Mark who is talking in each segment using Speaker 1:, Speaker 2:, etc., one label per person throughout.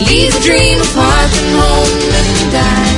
Speaker 1: leave the dream apart from home and die.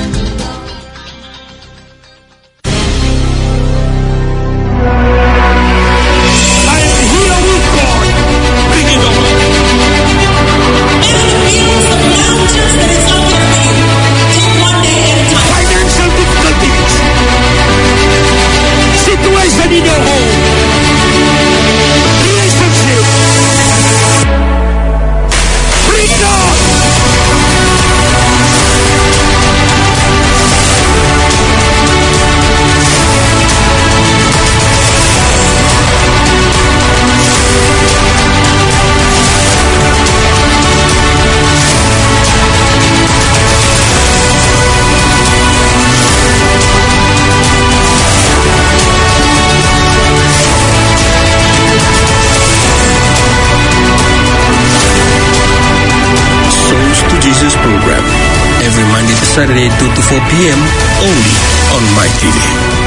Speaker 2: Saturday 2 to 4 p.m. only on My TV.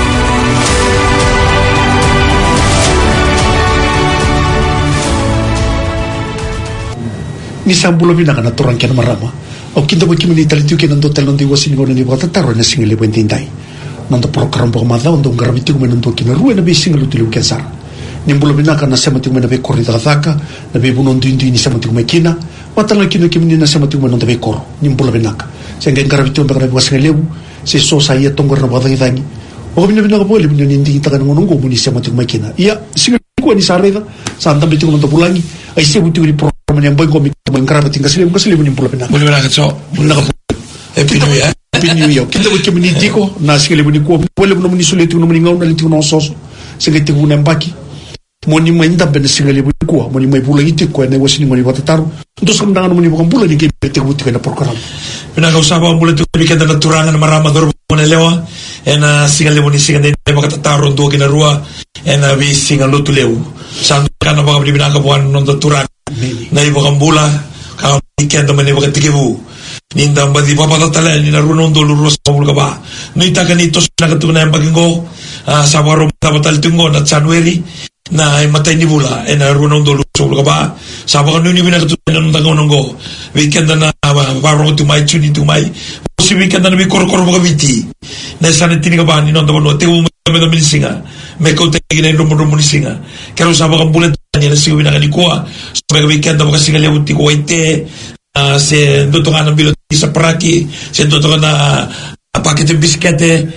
Speaker 3: Ni sambulo binaka na turang kena marama. O kinta bagi menitali tu kena ndo tel ndo wasi ningo ni bata taro na single bentindai. Nando program po mata ndo ngaramiti ko menendo kena ruwa na bi single tu kensar. Nimbulo binaka na sama tu mena be korita kazaka na be bunon tu ni sama tu mekina. Watala kino kimini na sama tu mena be koro. Nimbulo binaka. Sehingga ngaramiti ko bakal buas ngelew. Se so saya tonggar na bata idangi. O bina binaka boleh bina nindi kita kan ngonong muni sama tu mekina. Iya single ko ni sareda. Santam bitu ko ndo pulangi. Ai se butu ni yang boy komik mengkarabat tinggal selibu ni pulau benar.
Speaker 4: Boleh berangkat so.
Speaker 3: Benar.
Speaker 4: Happy New Year.
Speaker 3: Happy New Year. Kita boleh meniti ko na selibu ni ko. Boleh menamuni sulit ko namuni ngau na litiu na sos. Sengiti ko nembaki. Moni mainda ben selibu ni ko. Moni mai pulau itu ko na wasini moni batataru. Terus kemenangan moni bukan pulau ni ke bete ko tika na program.
Speaker 4: Benar kau sabah mulai tu bikin dan turangan marama dor mona lewa. Ena selibu ni singande bakatataru do kina rua. Ena bi singalu tu lewu. Sandu kana baka bilang kapuan nonton turan. Na ibu kambula kau ikan teman ibu ketikibu ninda badi papa tatala ni narunon dulu ros kabul kaba nita kan itu sudah ketuna yang pakingo sabarom tabatal tunggo na Januari na mata ini bula na runon dulu kabul kaba sabakan ni bina ketuna nonton ngongo weekend na baru tu mai cuni tu mai si weekend na bi kor baka biti na sana tini kaba ni nonton no teu medo minisinga me kau tegina rumon minisinga kalau sabakan bulan ni nasi bina kan ikua sebagai weekend baka singa lewuti ko ite se dotongan bilo sa paraki se dotongan na paket biskete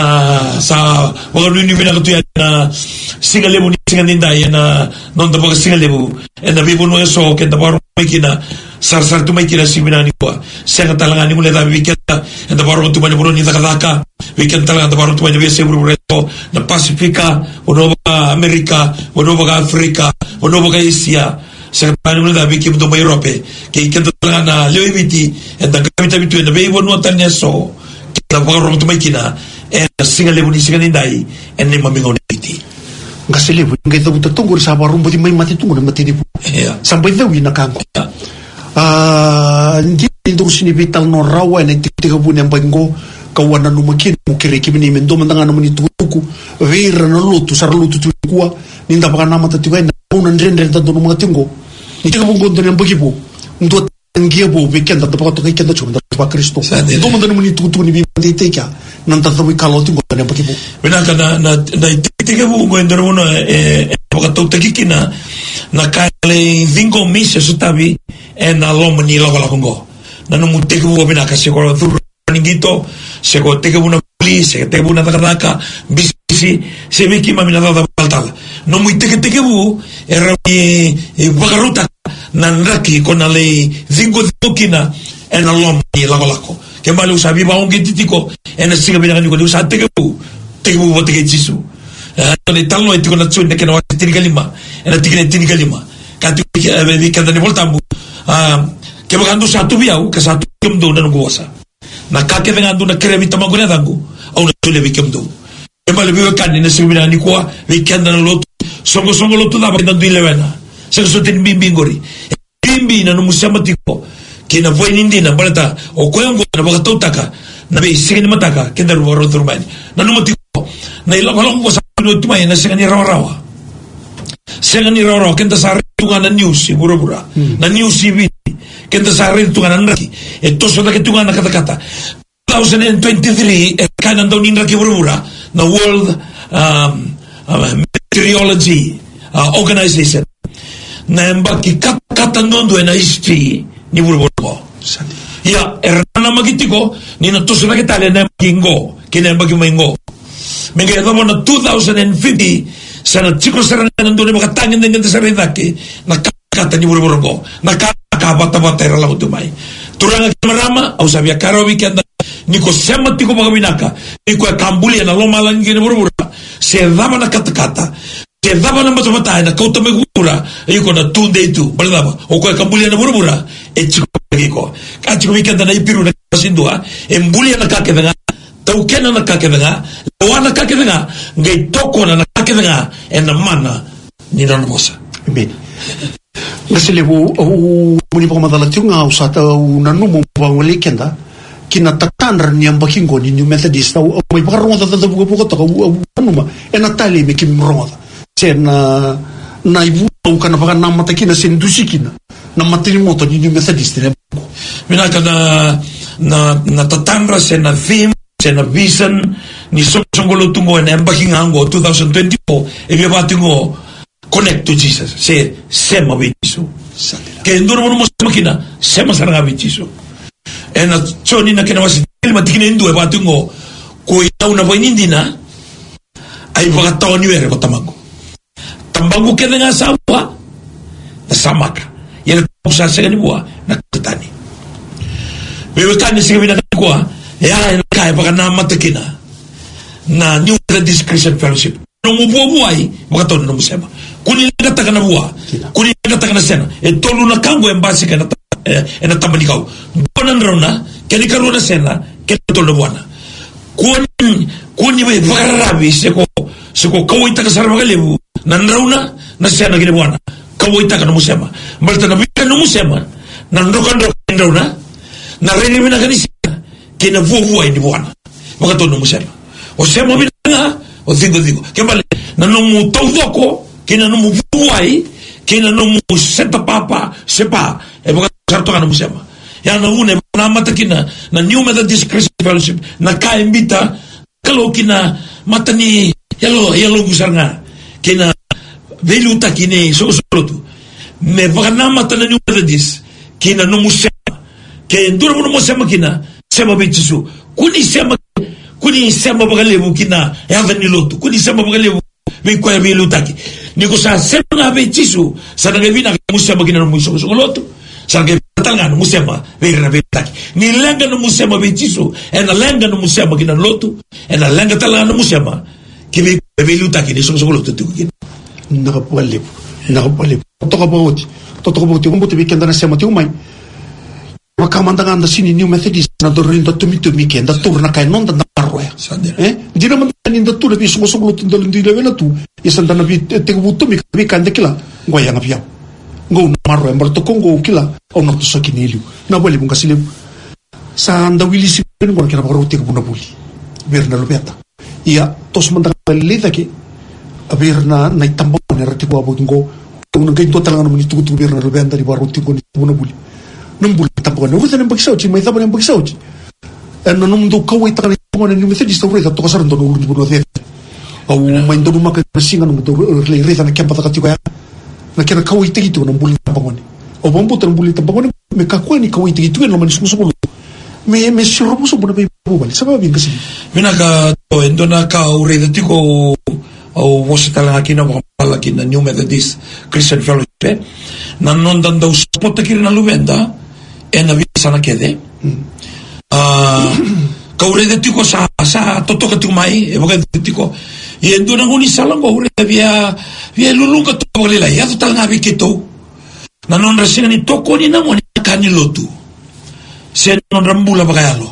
Speaker 4: sa wala ni bina ko na singa lewu ni singa nindai na non da baka singa lewu na bibo no so ke da baro makina sar tu makina si bina ni ko se ka talanga ni mula da weekend da baro tu bani bro ni da kadaka weekend talanga da baro tu bani se bro na Pasifika ono ba Amerika ono ba Afrika ono ba Asia sekarang mula dah bikin untuk Europe ke kita telah na lewiti dan kami tapi tu na bebo no tanya so kita baru untuk makina singa lebu ni singa nindai ni mamingaw na biti
Speaker 3: nggak lebu kita butuh tunggu sabar rumbo di main mati tunggu mati di sampai dawi na kangko hindi terus ni vital no rawa na tiga bulan yang paling kawanan numakin mukiri kimi ni mendo mantangan naman ituku vera na lutu sar lutu tu kuwa ninda baka nama tatiwa na unan ren tanto no mga tinggo iti ka mong gondo niyang bagibo ndo tangiya bo weekend at baka to kay kenda chum da ba Kristo ndo mantan naman itutu ni bimante ka nang tatawi kalo tinggo niyang bagibo
Speaker 4: binaka na itiga bo gondo mo baka to tagikina na kale vingo misa sutabi na loma ni lawa lakongo na nung tiga bo binaka siguro ningito se ko teke una police teke una takataka bisi se viki mamina da baltala no muy teke bu era bagaruta nanraki con ale zingo kina en alom ni lako ke malu sabi ba on gititiko en siga bina ni ko usa teke bu teke jisu ne talno etiko na tsunde ke no tinika lima en tinika lima kati vi kada ni voltambu ke bagando satu biau ke satu kemdo na ngosa na kake vengando na krevita maguna dangu au na tule vikemdo ema le vive kanni na sibina ni kwa vikenda na lotu songo lotu da bakenda dilevena se so tin bimbingori bimbi na numusama tiko kina voi nindina balata o koyango na bakato taka na be sigini mataka kenda ro turmani na numati na ila balong ko sa no tumay na sigani rawa Senga ni roro kenta sari tunga na news bura-bura. Na news TV kenta sari tunga na nraki. Eto so ke tunga na kata-kata. 2023 kana ndaw ni nraki bura-bura na World Meteorology Organization. Na mbaki kata nondo na history ni bura-bura. Ya erana magitiko ni na toso na kitale na kingo kina mbaki maingo. Menga yatamo na 2050 sana chiko sarang nandun yung makatangin ng ganda sa rinaki nakakata ni buru-buru ko nakakabata-bata yung lang utumay turang marama au sabi akarawi kanda ni ko sema tiko pagabinaka ni ko kambuli na lomalang gini buru-buru se dama na kata-kata se dama na matamatay na kautamay gura ay ko na tunde ito balaba o ko kambuli na buru-buru chiko pagi ko chiko wikanda na ipiru na kasindua embuli na kakita nga taukena na kakita nga wana kakita nga ngay toko na nakakita nga na mana ni Mosa.
Speaker 3: Amen. Kasi lewo muni pa madalati nga usata unanumo bangwali kenda kinatatanra ni ambakingo ni New Methodist au may pakaronga da buka to anuma enatali me kimronga sen na ibu kana paka namata kina sendusikina na matini moto ni New Methodist ne
Speaker 4: minaka na tatanra sen na theme sen na vision ni songolo tungo na ambakingo 2024 e batingo connect to Jesus se sema bisu ke ndoro mo makina sema saranga bisu ena choni na kena wasi ilma tikine ndu e batingo ko ita una voinindina ai bagata oni were ko tambangu kena nga sawa na samaka yele kusa segani bua na tani wewe kani segani na kwa ya kai bagana matakina na New Methodist Christian Fellowship no mubuai bagato no musema kuni ngata kana bua kuni ngata kana sena e tolu na kango embasi kana ena tabanikau bonan rona keni karuna sena keni tolu buana kuni be varabi seko kawita ka sarva galebu nan rauna na sena gine buana kawita kana musema malta na bika no musema nan rokan rauna na reni mina kanisa kena vuai ni buana bagato no musema o sema bina o digo kembali na no mu tawdoko kina no mu vuai kina no mu senta papa sepa e bagato sarto kana musema ya na une na matakina na New Methodist Christian Fellowship na ka imbita kalau kina matani yalo gusanga kina veluta kine so tu me bagana matana New Methodist kina no musema ke nduro no musema kina sema bichisu kuni sema bagalebu kina ya vanilotu kuni sema bagalebu kwa ya velutaki niko sa sema na bichisu sana ngabina musema kina no muso lotu sana ngabina musema vera velutaki ni lenga no musema bichisu ena lenga no musema kina lotu ena lenga talanga no musema kibe velutaki ni so lotu tukina
Speaker 3: nakapalebu tokaboti kumbuti weekend na sema tiumai wakamandanga anda sini New Methodist na dorinda tumi kenda turna kai nonda na parroya dina mandani nda tur bi so lotu ndile vela tu yesanda na bi tegubutu mi kande kila ngoya ngapia ngo marroya mbarto kongo kila ono to sokinelu na boli bunga sile sa anda wili si ben mo kena baruti ko na buli berna lobeta ia tos mandanga leda ke aberna na itambo na ratibo abungo un gaito talanga no tu berna lobenta di baruti ko ni na buli numbul tampo no vuta nembak sauti mai taba nembak sauti en no mundo kawai taka ni New Methodist ore ta to sarndo no urdu no de au mai ndo maka singa no to le reza na kempa taka tika na kena kawai tiki no mbuli tampo ni o bombo tan mbuli tampo ni me kakwani kawai tiki tu no manis muso me sirobo so bona be bobal sababu bien kasi
Speaker 4: mina ka to endona ka ure de tiko o wasitala aqui na wala aqui na New Methodist Christian Fellowship na non dando supporto aqui na Luvenda e na visa na kede kaure de tiko sa toto ka tumai e boga de tiko e endona ngoni sala ngore via lulunga to bolela ya to tanga bikito na non resina ni toko ni na moni kani lotu se non rambula bagalo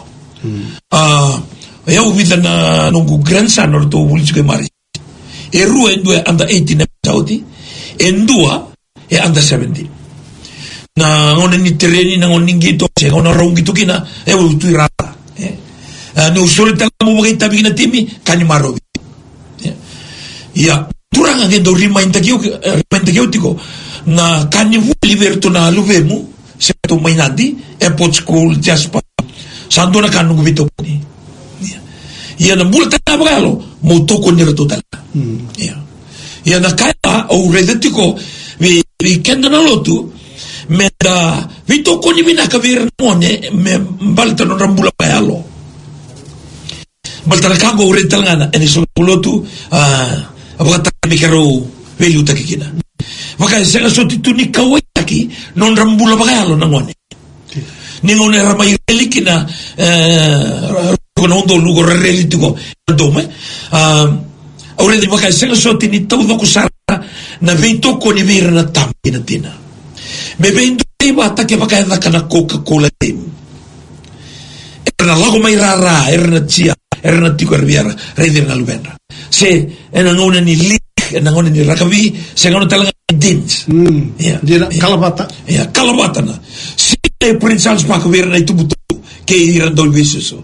Speaker 4: eu vida na nungu grandson or to bulchike mari e rua e due under 18 Saudi e dua e under 17 na ngone ni terreni na ngone ngito se ngone rongito kina e tu rata no solita mo bagay tabi na timi kani marobi ya turanga ngendo remind tiko na kanivuli verto na luvemu seto mainadi airport school jaspa sandona kanu vito ni ia na multa na bagalo mo toko ni total ia na kaya o redetiko vi kenda na lotu me da vito ko ni mina ka vir mone me balta no rambula bagalo balta na kango retalngana eni so lotu abata mi karo velu takikina maka sega sotitu ni kawaki non rambula bagalo na ngone ni ngone ramai relikina kono ndo lugo relitiko dome ora di maka sega soti ni todo ko sara na vito ko ni vir na tampina tina me vendo iba take maka na kana Coca-Cola team era lago mai rara era chia era na tiko riviera reder na lubenda se ena ngone ni na ngone ni rakavi se ngone talanga dins
Speaker 3: dia kalabata
Speaker 4: kalabata na si Prince Charles Park ver na itubutu ke ira dol bisu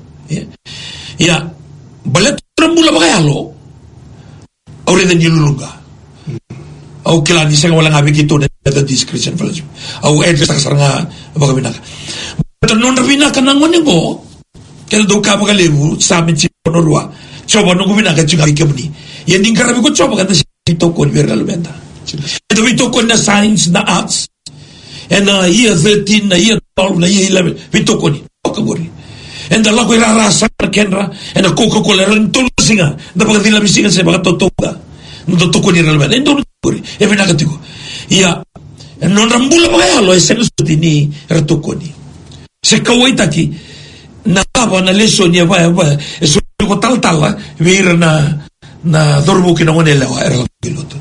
Speaker 4: balet rambula bagalo ore de nilunga au kila ni senga wala ngabi kito na discretion village au edsa saranga bagabinaka but non ravina kana ngone go kel do ka bagalevu sabi ci onorwa choba no gubina ka chuga kemni yending karabi ko choba kan ito ko ver la lubenda ito ito ko na science na arts and year 13 na year 12 na year 11 ito ko ni okagori and la ko rara sa kenra and Coca-Cola ron tulusinga da pagdila bisinga se bagatotoga no to ko ni relevant endo kori e vina katiko ya non rambula bagalo ese no stini retokoni se kawaita ki na tava na lesson ya va eso ko tal vir na dorbo ki no nela era piloto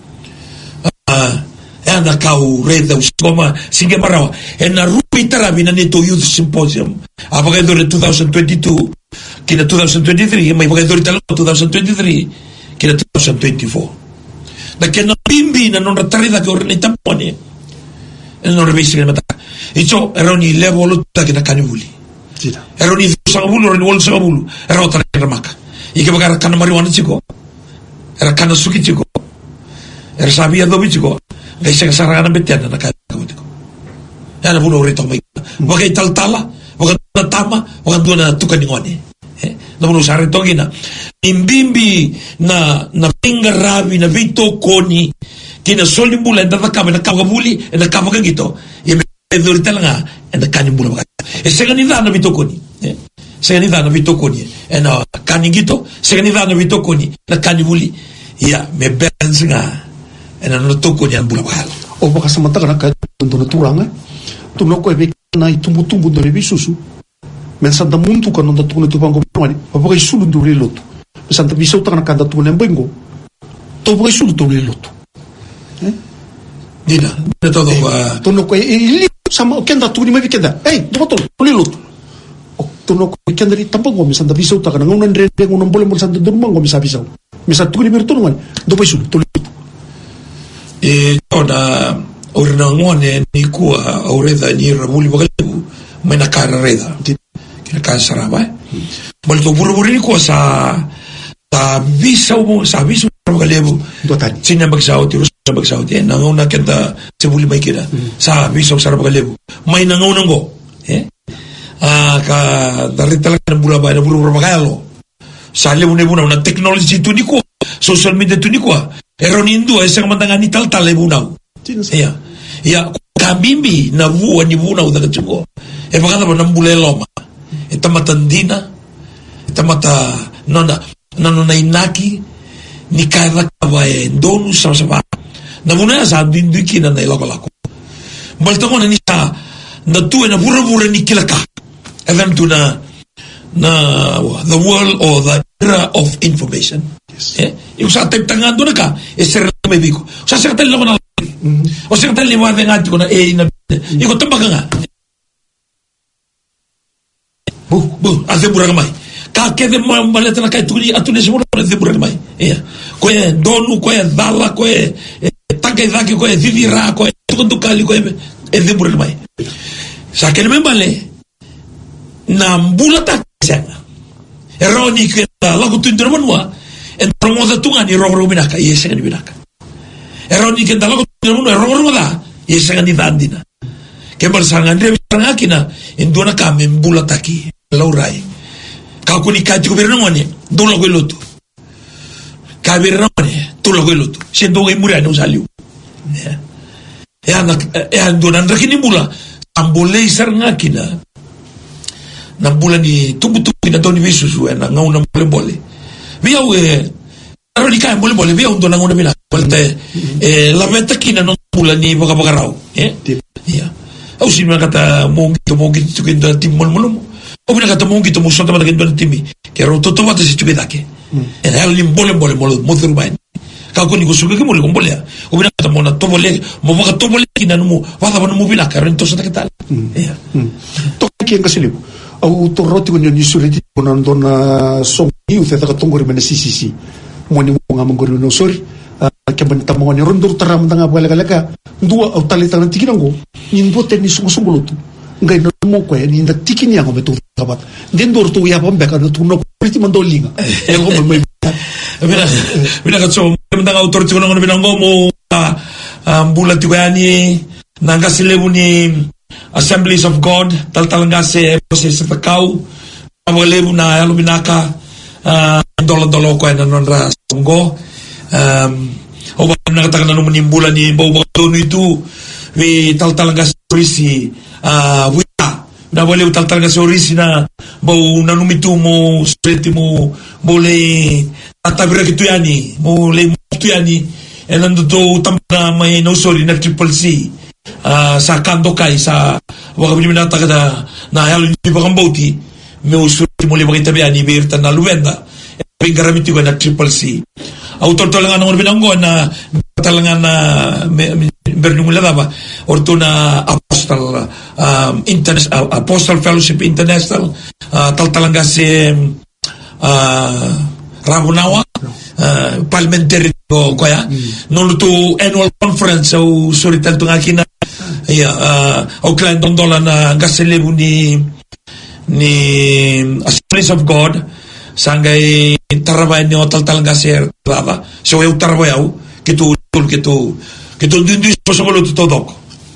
Speaker 4: na kau reda usoma singe marawa na rupi tarabina neto youth symposium abagador 2022 kina 2023 mai abagador talo 2023 kina 2024 da kena bimbi na non ratarida ke orne tampone non revisi ke mata icho eroni level ta kina kanibuli eroni sangabulu eroni wol sangabulu erota ramaka ike bagara kana mariwana chiko era kana suki chiko era sabia dobi chiko Gaisa sarana betiana na kautiko. Ana bulo rito mai. Bagai taltala, bagai tama, bagai dua tukani ngone. Na bulo sarito gina. Imbimbi na pinga rabi na vito koni kina solimbula na kama na kabuli na kama gito. Ye dorita nga na kanibula bagai. Seganida na vito koni. Seganida na vito koni. Na kaningito, seganida na vito koni na kanibuli. Ya me benzinga. Ena no toko ni ambula bahal.
Speaker 3: O baka samanta kana ka tuno turanga. Tuno ko ebe na itumbu do bisusu. Mensanta muntu kana ndo tuno tubango mani. Baka isulu ndo loto. Mensanta bisau kana kanda tuno mbengo. To baka isulu to loto.
Speaker 4: Dina, de todo
Speaker 3: tuno ko ili sama kenda tuni mai kenda. Doto loto. Tuno ko kenda ri tambango mensanta bisau kana ngonan rende ngonan bole mo santa durmango misa bisau. Misa tuni berto ngani. Do baka isulu to
Speaker 4: ona orna ngone ni kua oreda ni ramuli bagalebu mena kara reda kina kansara ba bolto buru ni kua sa visa bagalebu
Speaker 3: dotan
Speaker 4: sina bagsauti bagsauti na ngona kenta sebuli mai kira sa visa sara bagalebu mai na ngona ngo ka darita la bura ba buru bagalo sa le buna una technology tu ni kua social media tu ni kua Eronindo ese kamandanga ni tal lebunau. Ya kabimbi na vua ni bunau da katugo. E bagada ba nambule loma. Eta matandina. Eta mata nona inaki ni kaira kava e donu sama. Na buna sa bindu kina na lako. Baltongo ni sa na tu na bura ni kilaka. Evem tu na the world or the era of information. Yung sa tayo tangando na ka, sir na may biko. Sa sir tayo na o sir tayo liwa nga ko na na iko tambaka nga. Ate burang may. Kakede mo maleta na kay tuni atune si mo na ate burang may. Ko donu ko dala ko tagay daki ko vivira ko tukundukali ko ate burang may. Sa kene membale na mbulata senga. Eroni ke lagu tundra manwa En promoda tunga ni rogo binaka, yesa ni binaka. Eroni kenda lago tuno rogo da, yesa ni dandina. Kembar sangan dia sangakina, endona kami mbula taki, laurai. Kau kuni kaji kubir nangone, dolo gue lutu. Kabir nangone, dolo gue lutu. Sendo gue muria no saliu. Ya donan rakini mbula, ambole sangakina. Na mbula ni tubu-tubu na toni visusu na ngauna mbole. Via aro di kai mbole via undona ngauna bila. La veta kina no mbula ni baka rau. Ya. Au si kata mongi tu kenda timol molomo. O bina kata mongi tu musonta mata kenda timi. Ke roto to wata si tu dake. En hal lim bole mo thurbain. Ka ko ni ko suga ke mo le kombole. O bina kata mo na to bole mo baka to bole kina no wata no mo bila ka rento sa kita. Ya.
Speaker 3: To ki ngasilibu. Au to roti ko ni suriti ko na ndona song ni uthe ka tongori mena sisi. Mo ni mo ngamangori no sori. Keban tamon ni rondur taram tanga balaga dua au talita nanti kinango nimbo teni sungu lutu ngai no mo ko ni nda tikini yango betu kabat den dor tu ya bombe ka no tu no priti mandolinga e go mo bina ka so mendanga autor tu no binango mo mbula tiwani nanga silebu ni Assemblies of God taltalanga se proses takau awalebu na alubinaka dolo ko na nonra songo o ba nakatakan na menimbula ni bau dono itu we taltalanga sorisi wita na boleh taltalanga sorisi na bau nanumitu mo spreti mo boleh atabira kitu yani mo le tu yani enando do tamna may no sorry na triple C sa kando kai sa wakabili na takada na halo ni bakambauti me usuri mo le bakita biani berta na luwenda pingaramiti ko na triple C autor talangan ng binanggo na talangan na bernumula ba orto na Apostle Fellowship International taltalanga si Rabunawa parliamentary ko kaya no to annual conference o surital tong akina o client dondola na gaselebu ni Assemblies of God sangai tarabay ni otal talanga ser baba so eu tarabayau kitu dindu posolo todo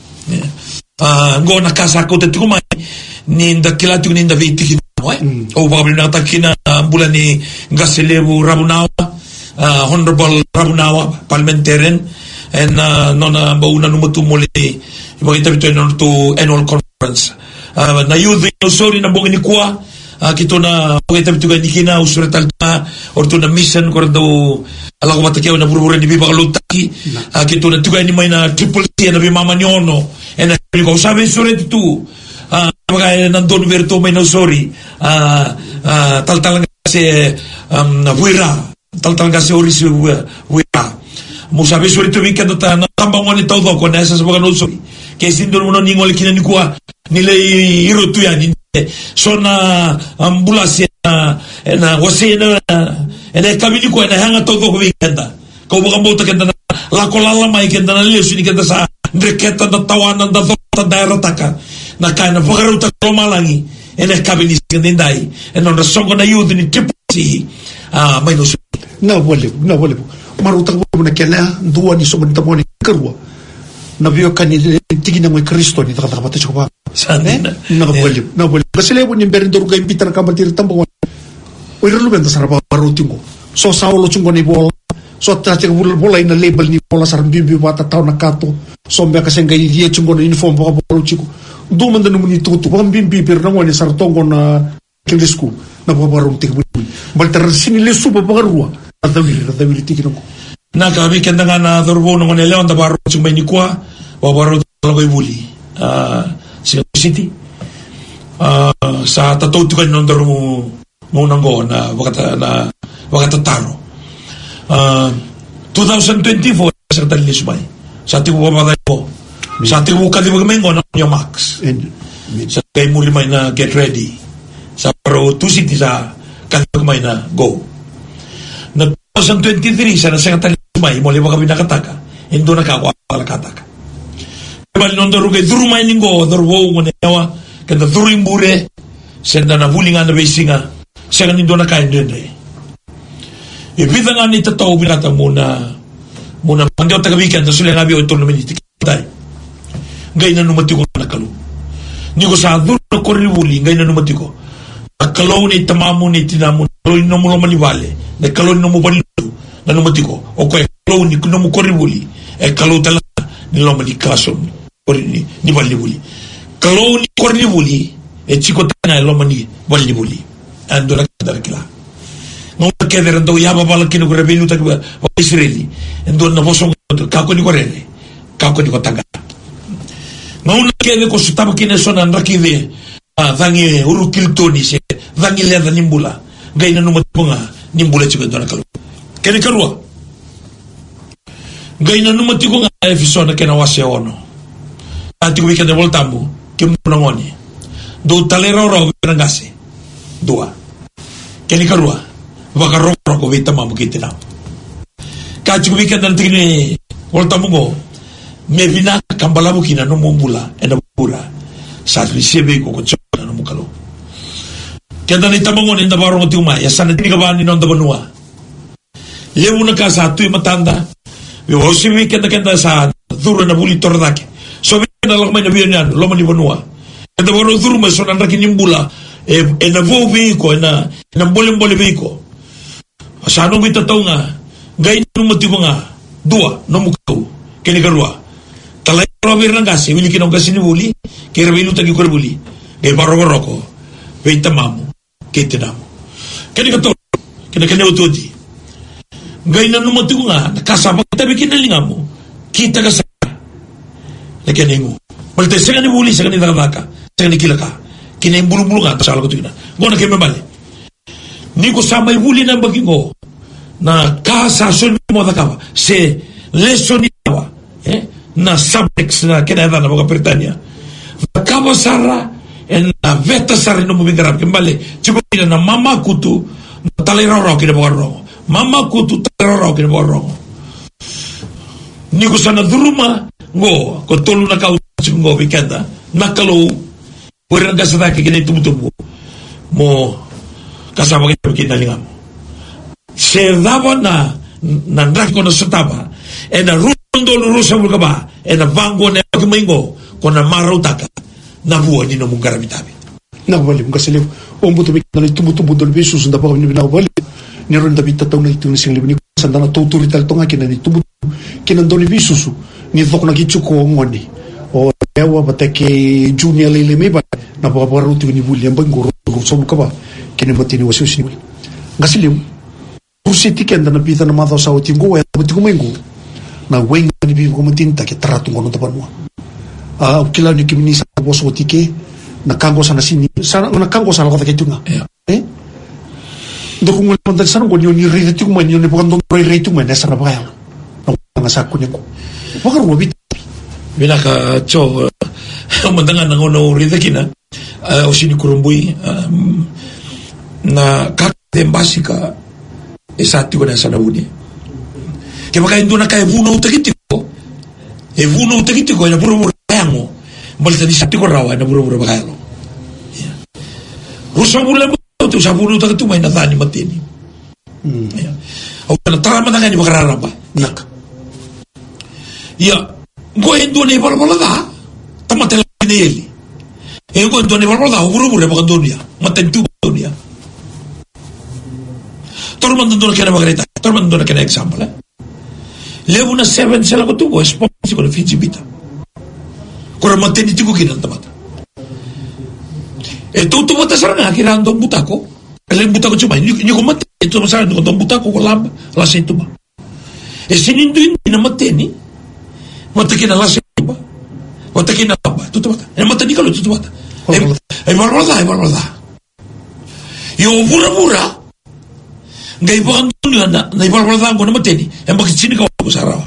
Speaker 3: go na casa ko tetu mai ni ndakila tu ni ndaviti o babli na takina bulan ni gaselebu Rabunawa honorable Rabunawa parliamentarian and nona bauna numutu muli ibagita bito to annual conference na youth sorry na bongini kuwa kito na pagkita bitugan ni kina usuratal na orto na mission kordo ala ko matakyaw na buruburan ni bibakalutaki kito na tugan ni may na triple C na bimamanyono and ko sabi surat itu bagay nandun verto may no sorry taltalang kasi wira taltalang kasi oris wira mo sabi surat itu weekend na tambangon ni todo ko na sa mga no sorry kaya sindon mo na ningol kina ni kuha nila irutu yan so na ambulasi na wasi na kami ni ko na hanga todo ko weekenda ko bukambuta kenda na lakolala may kenda na leso ni kenda sa ndreketa na tawanan da ta darataka na kana pagaruta romalangi kami ni kenda dai non songo na yudo ni tipsi may no na wale marutang mo na kena duwa ni so mantamoni karwa na biyo kanil tigina mo Kristo ni takapata siya pa na boleh kasi lewo ni berendor ga impitar ka batir tambong o irlo benda sarapa parutingo so saulo chungo ni bola so tati bola ina label ni bola sarang bibi wata tao na kato so mbya kasi nga iya chungo na uniform baka bola chiko do man danu ni tutu baka bimbi per na wani sartongo na kilesku na paparong tigbo baltar sini lesu papagarua atawili tigino ko
Speaker 4: na kami kenda nga na dorbo ng leon da baro chungo ni kwa wabaro talaga ibuli Singapore City sa tatutukan ng daro mo nanggo na wakatataro 2024 sa talismay sa ating bumamatay po sa ating kalimagamay na yung max sa kayo muli may na get ready sa Paro 2 City sa kalimagamay na go na 2023 sa nasang talismay muli ba kami nakataka hindi nakakuha kataka bali non daru kay duru may linggo daru wo ngonewa kada duru imbure senda na bulinga na besinga sega nindo na kain dende Ibida nga ni tataw binata muna mandiyo taga weekend na sila nga biyo ito naman itikitai. Ngay na numati ko nakalo. Ni ko sa adul na koribuli, ngay na numati ko. Nakalo ni tamamu ni tinamu, nakalo ni namu maniwale, nakalo ni namu balilu, na numati ko. O kaya nakalo ni namu koribuli, kalau talaga ni loma ni kaso ni balibuli. Kalau ni koribuli, chiko tanga loma ni balibuli. Ando na kadar kila. Nung keder ando yaba bala kinu ko rebelu ta ko Israeli. Ando na bosong kako ni ko rene. Kako ni ko taga. Nung keder ko sutama kineson an rakide. Dangi urukil toni se. Dangi leda nimbula. Gay na numat ko nga nimbula chiko ando na kalu. Kene karua. Gay na numat ko nga episode na kinawase ono. Ati ko weekend voltamu kimnongoni. Do talero ro ngase. Dua. Kene karua. Baka roko vita mamu kitina. Kachu weekend nanti ni volta mungo. Me vina kambala mukina no mumbula ena pura. Sa risibe ko chona no mukalo. Kenda ni tamangon inda barong tiuma ya sana tiga bani non da banua. Lewu na kasa tu matanda. We hosi weekend kenda sa duro na buli tordake. So weekend na lakmay na biyan loma ni banua. Kenda baro duro ma so nandaki nimbula ena vo veiko ena mbole veiko. Asano kita tahu nga, gay numati ko nga, dua, nomukau, kini karua. Talay rawir ng kasi, wili kinong kasi ni buli, kaya rawin utagi ko buli, gay paroko-roko, wait tamamu, kaya tinamu. Kini kato, kini utodi. Gay na numati ko nga, nakasabang tabi kinalinga mo, kita ka sa, na kiningo. Malte, sa ni buli, sa kanila ka, sa kanila ka, kinayin bulu-bulu nga, tasala ko ito kina. Gona kayo mabali. Ni ko samay huli ng baging ko na kasasun mo na kawa se lesson niya na subjects na kinahatan na mga Britanya kawa sara en na veta sara no mubigarap kimbali chukupina na mama kutu taliraro kinabagarro mama kutu taliraro kinabagarro ni ko sana duruma ngo ko tulu na kau ngo bikenda nakalo pwera nga sa taki kinitumutubo mo kasama kita lingam. Se daba na nandrak ko na sutaba e na rundo lurusa mo ka ba e na vango na kumingo ko na marautaka na buwan ni mong garamitabi.
Speaker 3: Nakabali mo kasi liw. Ombuto bigyan na tumutubo dol besos na pa kami nakabali. Niron David tataw na ito ng siyang libo ni sanda na tuturital to nga kinani tumutubo kinandol ni besos ni dok na gitsuko ang wani. O ewa batake junior lele me ba na paparuti ni William Bangoro sob ka ba kinimati ni wasu sinul ngasilim rusiti kenda na pita na mata sa utingo ya buti kumengo na wenga ni bibi kumatinta ke trato ngono tapanwa ukila ni kimini sa boso tike na kango sana sini sana na kango sana kota ketunga ndo kung pantal sana ko ni riti kuman ni bukan don riti kuman na sana ba na sa kunya ko bakar mo bit
Speaker 4: binaka cho mandangan ngono riti kina o sini kurumbui na kakte basika esati ko na sana uni ke baka indo na kay vuno utakitiko vuno utakitiko na buru yango balta di sati ko rawa na buru bakalo rusa bula to sa vuno utakito may natani matini o na tama na ngani bakararaba nak ya go indo ne balbalada tamatela ni eli go indo ne balbalada buru baka dunia matentu dunia tormando na kena magreta tormando na kena example levo na 7 sila ko tubo esponsi ko na Fiji bita kura maternity ko kinanta mata tuto mata sarang kirando butako ele butako cuma ni ko mate ito masara ko butako ko lab la setu ba sinindu na mateni mata kina la setu ba mata kina ba tuto mata mata ni kalo tuto mata barbalda yo bura ngai bukan dunia na ibalbalda ko na mateni bakit sini ka ko sarawa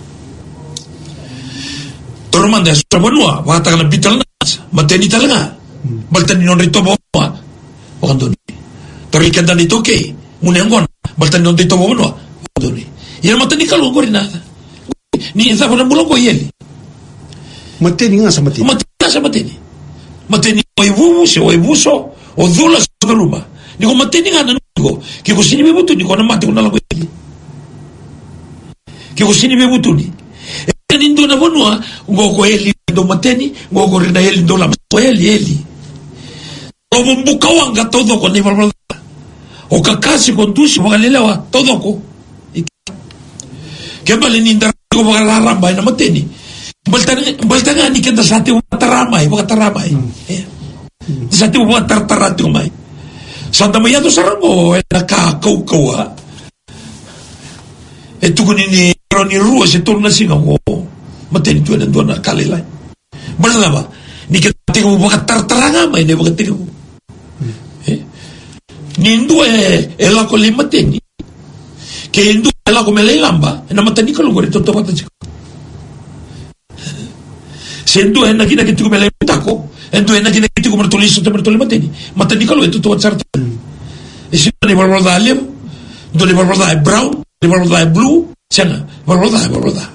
Speaker 4: tormanda sa banua bata ka na bital na mateni talaga baltan non rito ba bukan dunia torikan dan itu ke munengon baltan non rito ba banua dunia yan mateni ka lo ko rin na ni isa ko na bulong ko yeli
Speaker 3: mateni nga sa mateni
Speaker 4: mateni o ibuso o dula sa rumah ni ko mateni nga na go ki ko sini bebutu ni ko na mate ko na lago ki ko sini bebutu ni e ndo na bonua ngo ko eli ndo mateni ngo ko rina eli ndo la ko eli o mbuka wanga todo ko ni valor o kakasi con tusi magalelewa todo ko ke bale ni ndar ko magaramba na mateni baltanga ni kenda sate mataramai sate matartarati ko mai santa maya to saramo na ka kaukawa e tu con ni rua se torna singa ko mateni tu na dona kalelai balaba ni ke tingo matartaranga mai ne bagatingo nindu e la con le mateni che indu e la come lei lamba e na mateni con lo tutto quanto se indu e na kina che tu come lei tako e indu e na kina che tu come tu liso te le mateni con lo tutto certo e se ne vuole dare dove vuole dare brown dove vuole dare blu cena vuole dare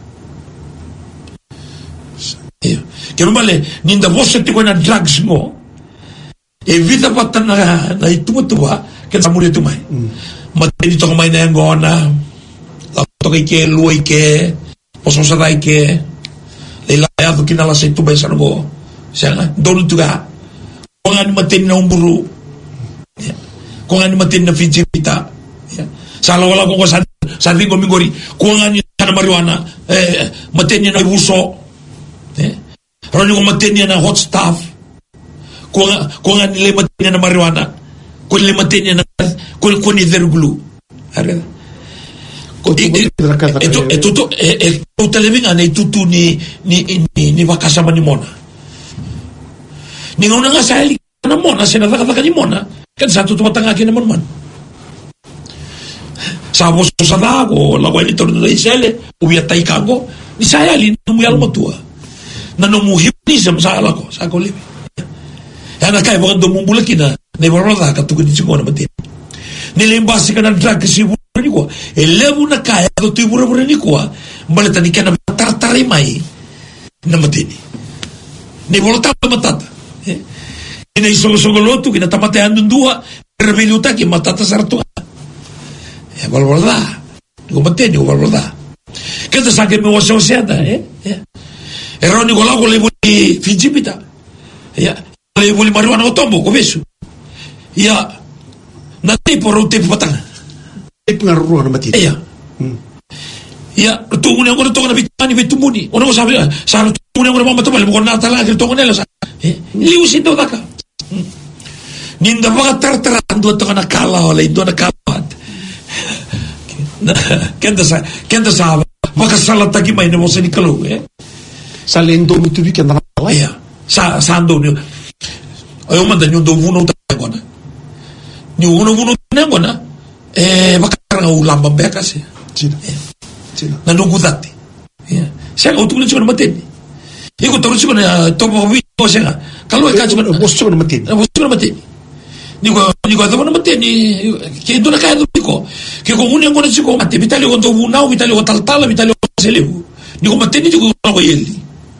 Speaker 4: che non vale ninda vosse ti con drugs mo e vita fatta na itutua che sa muri tu mai mateni to mai na ngona la to che lui che posso sai che le la ya tu kina la se tu pensa no sana don tu ga con ani mateni na umburu con ani mateni na fijita sala wala ko sa ringo mingori con ani na marijuana mateni na uso roni ko mateni na hot stuff kung le matenya na marijuana kung le matenya na kung either glue are ito talibing anay tutu ni bakasama ni Mona ni ngona nga sa halik na Mona sinadakataka ni Mona kan sa tutumatangaki naman man sa boso sa dago laway ni torno na isele ubiyatay kago ni sayali numuyal mo tuwa na numuhipnism sa alako sa kolibi yana kai bagan do mumbulaki na nevarada ka tu ni chingona mate ni lembasi kana drag si ni ko elevu na kai do tu bura ni ko maleta ni kana tartari mai na mate ni volta matata ina isolo tu kina tamate andun dua reveluta ki matata sartu valvada ko mate ni valvada kada sake me waso seada eroni ko la ko le fijipita le voli marijuana o tombo ko besu ya na te por te patanga
Speaker 3: e pengaruh na mati
Speaker 4: ya ya tu ngone ngone to na bitani betumuni ono sabe sa tu ngone ngone mama to bale ko na tala ke to ngone sa liu sindo daka ninda baga tartarando to na kala ole do na kapat kenda sa baga salata ki mai no se ni kalo
Speaker 3: salendo mi tu vi ke na
Speaker 4: ya sa ando ayo manda nyundo vuno tangona ni vuno tangona bakara ulamba bekase
Speaker 3: Cina
Speaker 4: na nungu dati siya ko tukun siya na matini iko taro siya na topo video siya kalau ka siya
Speaker 3: na bosto na matini
Speaker 4: ni ko adamo na matini kaya doon na kaya doon ko kaya kung unyang ko na siya ko mati bitali ko vunaw bitali ko taltala bitali ko selebu ni ko matini di ko ko yeli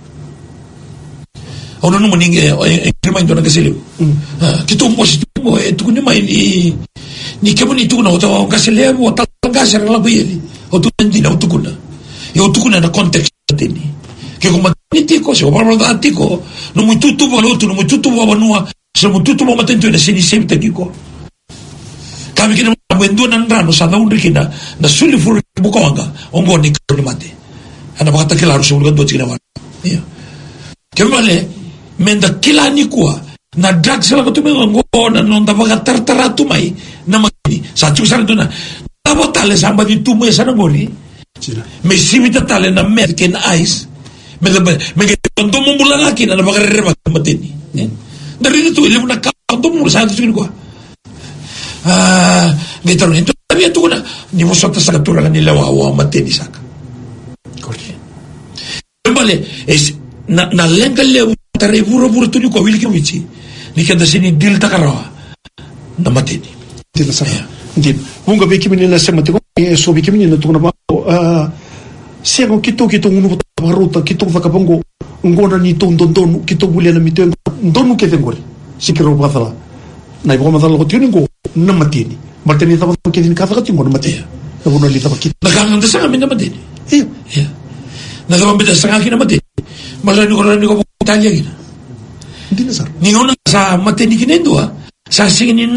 Speaker 4: ono no ninge remind na kasiliw kito mo si mo tu kunya mai ni kemo ni tu na o kasiliw o talaga sa la bili o tu ndi na tu kuna yo tu kuna na context tini ke ko matiti ko so ba ba tiko no mo tutu ba lo tu no mo tutu ba banua so mo tutu ba matento na sini semte ko kami kina mo endo na ndano sa na undikina na suli furu bukawanga ongo ni ko ni mate ana ba ta kelaro so ngo do tina wa kemale menda kila ni kuwa na drugs la ko tumengo ngona non da baga tartaratu mai na magini sa tu sa dona la botale samba di tu mo sa ngori me simita tale na American ice me ke tondo mo bulala kina na baga reba matini dari tu ile na ka tondo mo sa tu ko gitaro ento tabia tu na ni mo sota sa katura ni lawa wa matini saka corre vale es na lenga le tare vuro tu ni ko wilki wichi ni kenda sini dil takarawa na matini
Speaker 3: tina sa ndi bunga beki minina sa matiko so beki minina tu na ba siya kito ngunu baruta kito vakapongo ngona ni don kito buliana mito don ke tengori sikiro batala na ibo madala ko tiningo na matini Martinita pa kini kata-kata mo na mati. Nabunalita pa kita.
Speaker 4: Nagangang da sa amin naman din.
Speaker 3: Iya.
Speaker 4: Yeah. Nagawang bida sa akin naman din. Malano ko po Italia gina.
Speaker 3: Hindi na, sir.
Speaker 4: Ninunang sa mati ni Kinendo, sa singin